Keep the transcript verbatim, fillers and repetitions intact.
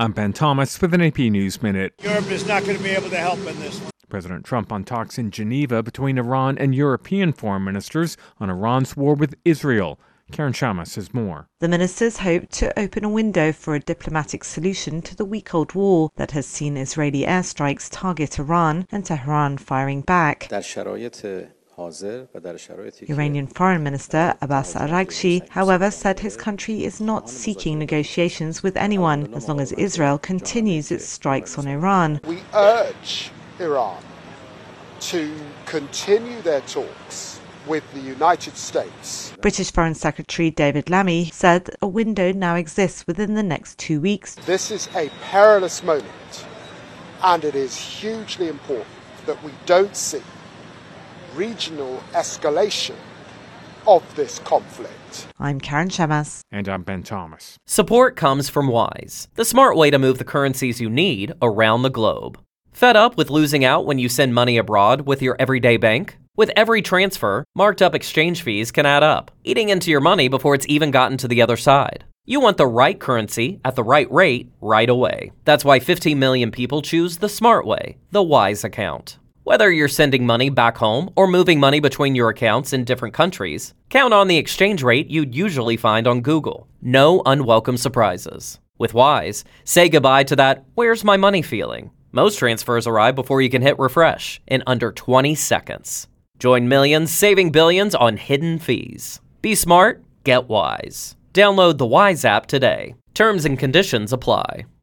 I'm Ben Thomas with an A P News Minute. Europe is not going to be able to help in this one. President Trump on talks in Geneva between Iran and European foreign ministers on Iran's war with Israel. Karen Shamas has more. The ministers hope to open a window for a diplomatic solution to the week-old war that has seen Israeli airstrikes target Iran and Tehran firing back. Iranian Foreign Minister Abbas Araghchi, however, said his country is not seeking negotiations with anyone as long as Israel continues its strikes on Iran. We urge Iran to continue their talks with the United States. British Foreign Secretary David Lammy said a window now exists within the next two weeks. This is a perilous moment, and it is hugely important that we don't see regional escalation of this conflict. I'm Karen Shamas. And I'm Ben Thomas. Support comes from Wise, the smart way to move the currencies you need around the globe. Fed up with losing out when you send money abroad with your everyday bank? With every transfer, marked up exchange fees can add up, eating into your money before it's even gotten to the other side. You want the right currency at the right rate right away. That's why fifteen million people choose the smart way, the Wise account. Whether you're sending money back home or moving money between your accounts in different countries, count on the exchange rate you'd usually find on Google. No unwelcome surprises. With Wise, say goodbye to that "where's my money" feeling. Most transfers arrive before you can hit refresh in under twenty seconds. Join millions saving billions on hidden fees. Be smart, get Wise. Download the Wise app today. Terms and conditions apply.